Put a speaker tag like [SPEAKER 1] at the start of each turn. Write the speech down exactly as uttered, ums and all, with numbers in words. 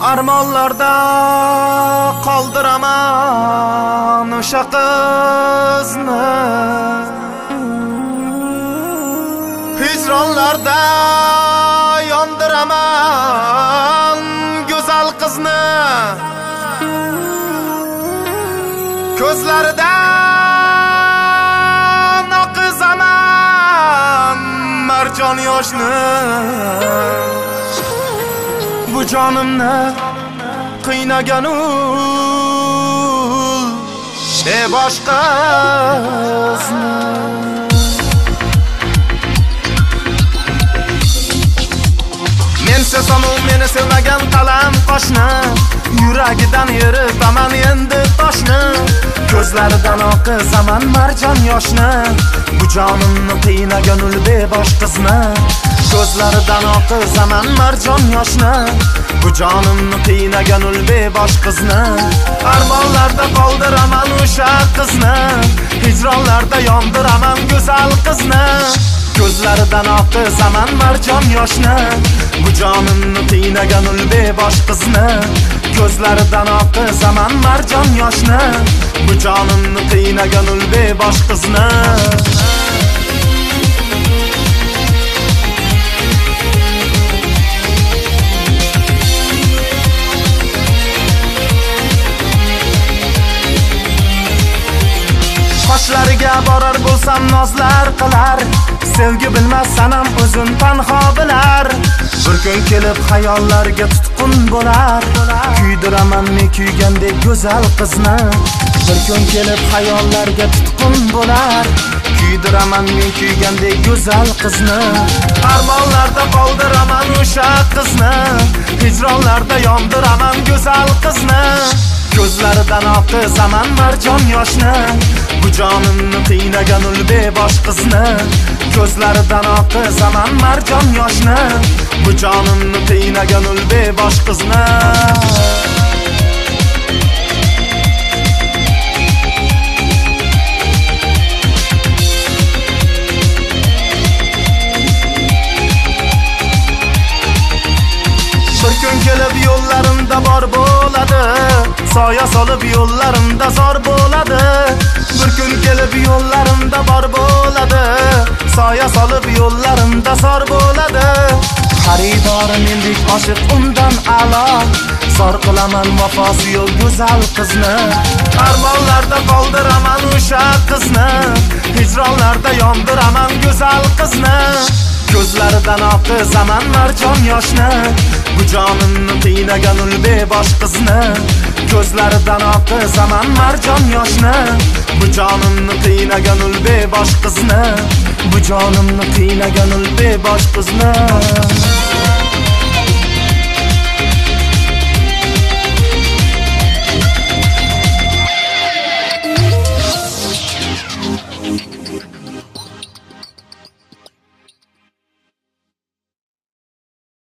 [SPEAKER 1] Armonlarda qoldiraman o'sha qizni, hijronlarda yondiraman go'zal qizni. Ko'zlaridan oqizaman marjon yoshni. Bu jonimni qiynagan ul e boshqasini. Men sevsam u meni sevmagan qalam qoshni, yuragidan yeritaman endi toshni. Ko'zlaridan oqizaman marjon yoshni. Bu jonimni qiynagan ul bebosh qizni. Ko'zlaridan oqizaman marjon yoshni. Bu jonimni qiynagan ul bebosh qizni. Armonlarda qoldiraman o'sha qizni, hijronlarda yondiraman go'zal qizni. Ko'zlaridan oqizaman marjon yoshni. Bu jonimni qiynagan ul bebosh qizni. Ko'zlaridan oqizaman marjon yoshni. Bu jonimni qiynagan ul bebosh qizni. Qoshlariga borar bo'lsam nozlar qilar, sevgi bilmas sanam o'zin tanho bilar. Bir kun kelib xayollarga tutqun bo'lar, kuydiraman men kuygandek go'zal qizni. Bir kun kelib xayollarga tutqun bo'lar, kuydiraman men kuygandek go'zal qizni. Armonlarda qoldiraman o'sha qizni, hijronlarda yondiraman go'zal qizni. Ko'zlaridan oqizaman marjon yoshni. Bu jonimni qiynagan ul bebosh qizni. Ko'zlaridan oqizaman marjon yoshni. Bu jonimni qiynagan ul bebosh qizni. Bir kun kelib yo'llarimda bor bo'ladi, soya solib yo'llarimda zor bo'ladi. Bir kun kelib yo'llarimda bor bo'ladi, soya solib yo'llarimda zor bo'ladi. Xaridori mendek oshiq undan a'lo, zor qilaman vafosi yo'q go'zal qizni. Armonlarda qoldiraman o'sha qizni, hijronlarda yondiraman go'zal qizni. Ko'zlaridan oqizaman marjon yoshni. Bu jonimni qiynagan ul bebosh qizni. Ko'zlaridan oqizaman marjon yoshni. Bu jonimni qiynagan ul bebosh qizni. Bu jonimni qiynagan ul bebosh qizni.